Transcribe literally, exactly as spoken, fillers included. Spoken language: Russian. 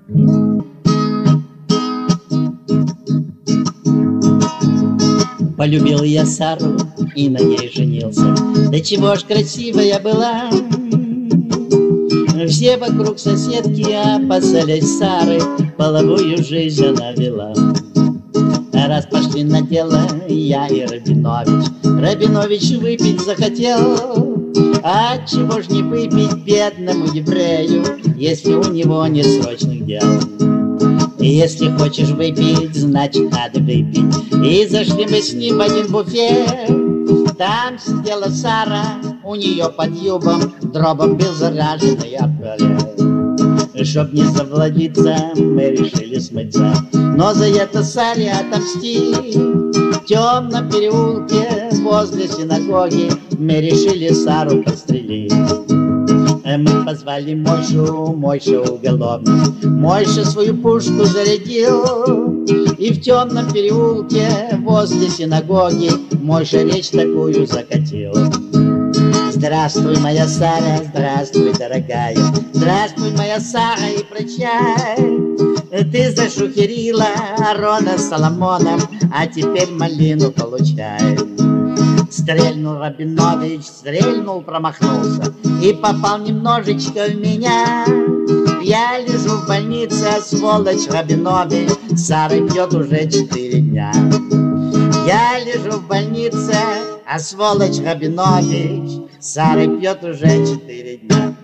Полюбил я Сару и на ней женился. Да чего ж красивая была. Все вокруг соседки опасались Сары, половую жизнь она вела. Раз пошли на дело я и Рабинович, Рабинович выпить захотел. А чего ж не выпить бедному еврею, если у него нет срочных дел? И если хочешь выпить, значит надо выпить. И зашли мы с ним в один буфет. Там сидела Сара, у нее под юбом дробом бил зараженный аппарат. Чтоб не завладиться, мы решили смыться, но за это Саре отомстить. В темном переулке возле синагоги мы решили Сару подстрелить. Мы позвали Мойшу, Мойша уголовник. Мойша свою пушку зарядил, и в темном переулке возле синагоги Мойша речь такую закатил. Здравствуй, моя Сара, здравствуй, дорогая. Здравствуй, моя Сара, и прощай. Ты зашухерила Арона с Соломоном, а теперь малину получай. Стрельнул Рабинович, стрельнул, промахнулся и попал немножечко в меня. Я лежу в больнице, а сволочь Рабинович Сары пьет уже четыре дня. Я лежу в больнице, а сволочь Рабинович Сары пьет уже четыре дня.